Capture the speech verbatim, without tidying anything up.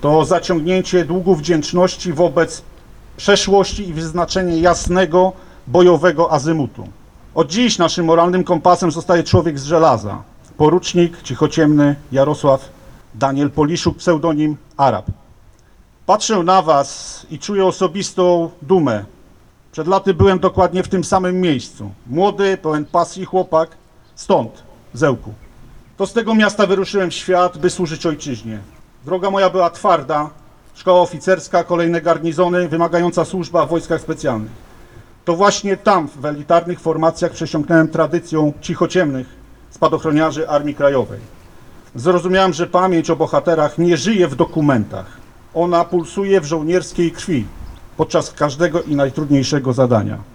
to zaciągnięcie długu wdzięczności wobec przeszłości i wyznaczenie jasnego, bojowego azymutu. Od dziś naszym moralnym kompasem zostaje człowiek z żelaza. Porucznik cichociemny Jarosław Daniel Poliszuk, pseudonim Arab. Patrzę na was i czuję osobistą dumę. Przed laty byłem dokładnie w tym samym miejscu. Młody, pełen pasji chłopak, stąd, z Ełku. To z tego miasta wyruszyłem w świat, by służyć ojczyźnie. Droga moja była twarda, szkoła oficerska, kolejne garnizony, wymagająca służba w wojskach specjalnych. To właśnie tam, w elitarnych formacjach, przesiąknąłem tradycją cichociemnych spadochroniarzy Armii Krajowej. Zrozumiałem, że pamięć o bohaterach nie żyje w dokumentach. Ona pulsuje w żołnierskiej krwi podczas każdego i najtrudniejszego zadania.